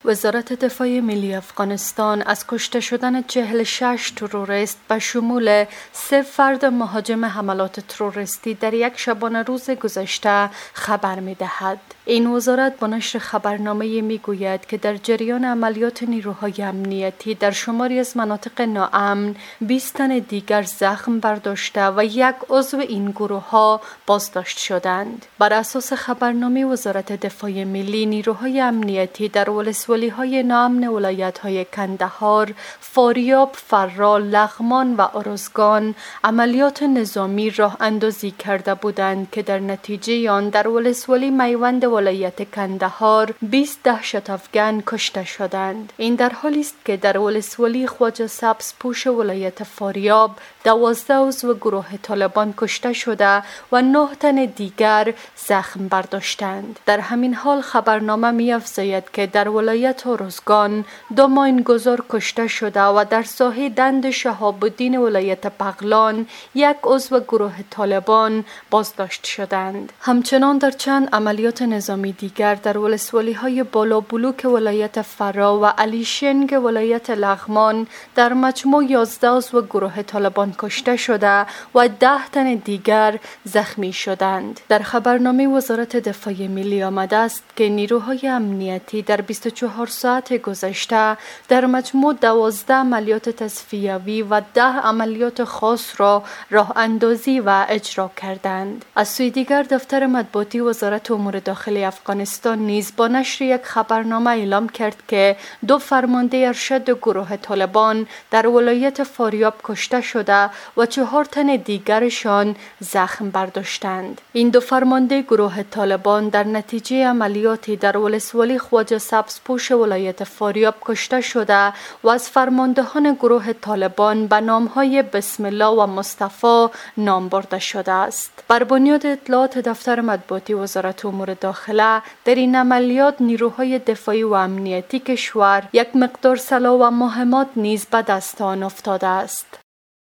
وزارت دفاع ملی افغانستان از کشته شدن 46 تروریست به شمول 3 فرد مهاجم حملات تروریستی در یک شبانه روز گذشته خبر می دهد. این وزارت با نشر خبرنامه می گوید که در جریان عملیات نیروهای امنیتی در شماری از مناطق ناامن 20 تن دیگر زخم برداشته و یک عضو این گروه ها بازداشت شدند. بر اساس خبرنامه وزارت دفاع ملی، نیروهای امنیتی در ولسوالی‌های ناامن ولایت‌های کندهار، فاریاب، فرا، لغمان و ارزگان عملیات نظامی راه اندازی کرده بودند که در نتیجه آن در ولسوالی میوند ولایت کندهار 20 دهشت افغان کشته شدند. این در حالی است که در ولسوالی خواجه سبزپوش ولایت فاریاب 12 عضو گروه طالبان کشته شده و 9 تن دیگر زخم برداشتند. در همین حال خبرنامه می‌افزاید که در ولایت ارزگان 2 ماینگذار کشته شده و در ساحه دند شهاب الدین ولایت بغلان 1 عضو گروه طالبان بازداشت شدند. همچنان در چند عملیات نظامی دیگر در ولسوالی‌های بالا بلوک ولایت فرا و علیشنگ ولایت لغمان در مجموع 11 عضو گروه طالبان کشته شده و 10 تن دیگر زخمی شدند. در خبرنامه وزارت دفاع ملی آمده است که نیروهای امنیتی در 24 ساعت گذشته در مجموع 12 عملیات تصفیوی و 10 عملیات خاص را راه اندازی و اجرا کردند. از سوی دیگر دفتر مطبوعاتی وزارت امور داخلی افغانستان نیز با نشر یک خبرنامه اعلام کرد که 2 فرمانده ارشد گروه طالبان در ولایت فاریاب کشته شده و 4 تن دیگرشان زخم برداشتند. این 2 فرمانده گروه طالبان در نتیجه عملیاتی در ولسوالی خواجه سبزپوش ولایت فاریاب کشته شده و از فرماندهان گروه طالبان به نامهای بسم الله و مصطفی نام برده شده است. بر بنیاد اطلاعات دفتر مطبوعاتی وزارت امور داخله، در این عملیات نیروهای دفاعی و امنیتی کشور یک مقدار سلاح و مهمات نیز به دست آن افتاده است.